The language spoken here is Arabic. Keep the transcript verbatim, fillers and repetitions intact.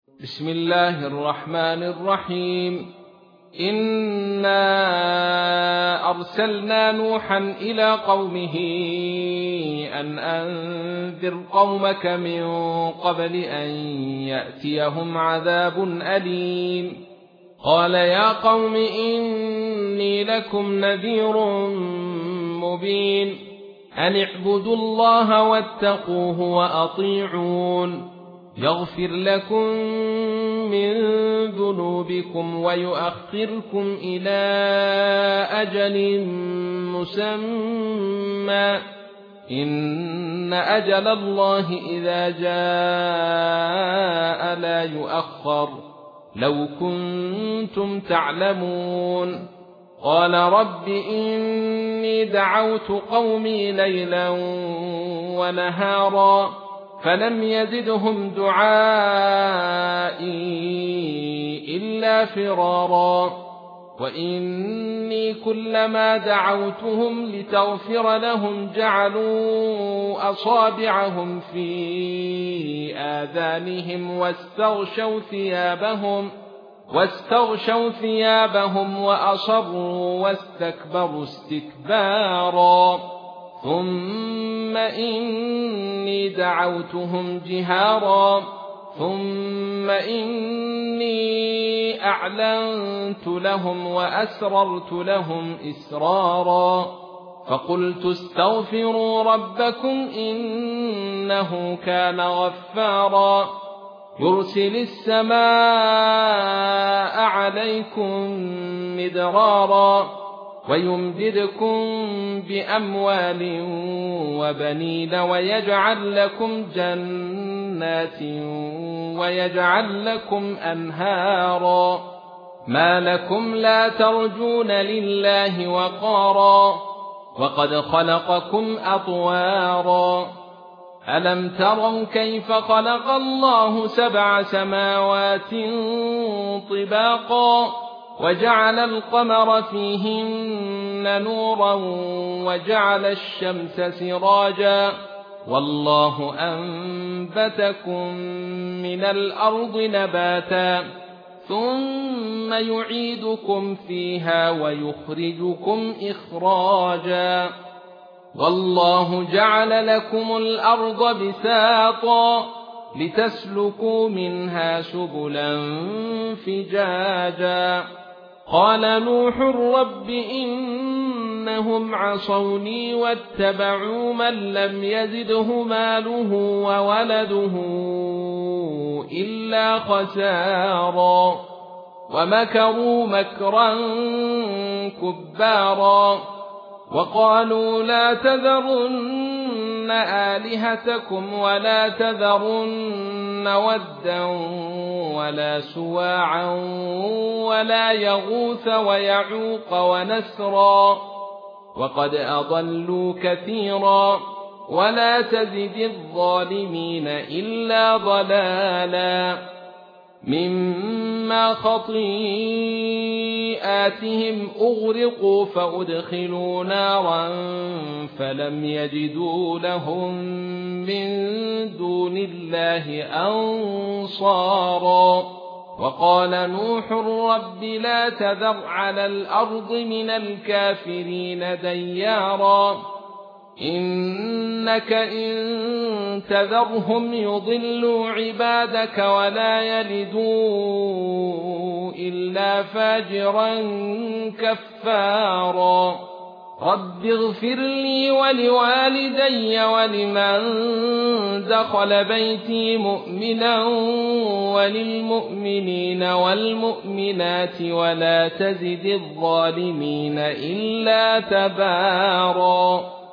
بسم الله الرحمن الرحيم. إنا أرسلنا نوحا إلى قومه أن أنذر قومك من قبل أن يأتيهم عذاب أليم. قال يا قوم إني لكم نذير مبين أن اعبدوا الله واتقوه وأطيعون يغفر لكم من ذنوبكم ويؤخركم إلى أجل مسمى إن أجل الله إذا جاء لا يؤخر لو كنتم تعلمون. قال رب إني دعوت قومي ليلا ونهارا فلم يزدهم دعائي إلا فرارا وإني كلما دعوتهم لتغفر لهم جعلوا أصابعهم في آذانهم واستغشوا ثيابهم واستغشوا ثيابهم وأصروا واستكبروا استكبارا ثم إني دعوتهم جهارا ثم إني أعلنت لهم وأسررت لهم إسرارا فقلت استغفروا ربكم إنه كان غفارا يرسل السماء عليكم مدرارا ويمددكم بأموال وبنين ويجعل لكم جنات ويجعل لكم أنهارا ما لكم لا ترجون لله وقارا وقد خلقكم أطوارا ألم تروا كيف خلق الله سبع سماوات طباقا وجعل القمر فيهن نورا وجعل الشمس سراجا والله أنبتكم من الأرض نباتا ثم يعيدكم فيها ويخرجكم إخراجا والله جعل لكم الأرض بساطا لتسلكوا منها سبلا فجاجا قال نوح رب إنهم عصوني واتبعوا من لم يزده ماله وولده إلا خسارا ومكروا مكرا كبارا وقالوا لا تذرن آلهتكم ولا تذرن ودا ولا سواعا ولا يغوث ويعوق ونسرا وقد أضلوا كثيرا ولا تزد الظالمين إلا ضلالا مما خطيئاتهم أغرقوا فأدخلوا نارا فلم يجدوا لهم من دون الله أنصارا وقال نوح رب لا تذر على الأرض من الكافرين ديارا إنك إن تذرهم يضلوا عبادك ولا يلدوا إلا فاجرا كفارا رب اغفر لي ولوالدي ولمن دخل بيتي مؤمنا وللمؤمنين والمؤمنات ولا تزد الظالمين إلا تبارا.